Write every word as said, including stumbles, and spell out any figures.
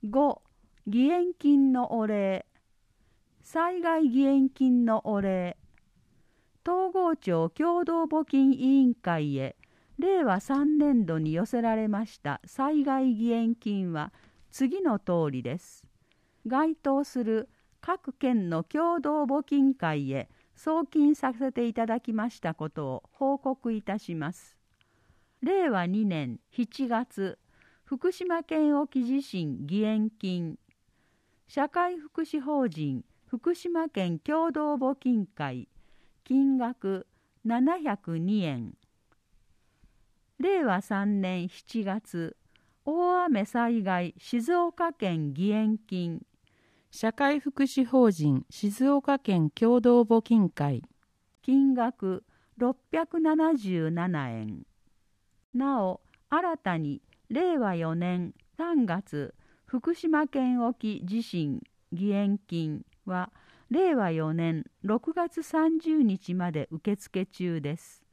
ご. 義援金のお礼。災害義援金のお礼。東郷町共同募金委員会へれいわさんねんどに寄せられました災害義援金は次の通りです。該当する各県の共同募金会へ送金させていただきましたことを報告いたします。れいわにねんしちがつ、福島県沖地震義援金。社会福祉法人福島県共同募金会。金額ななひゃくにえん。れいわさんねんしちがつ、大雨災害静岡県義援金。 社会福祉法人静岡県共同募金会。 金額ろっぴゃくななじゅうななえん。なお、新たにれいわよねんさんがつ福島県沖地震義援金はれいわよねんろくがつさんじゅうにちまで受付中です。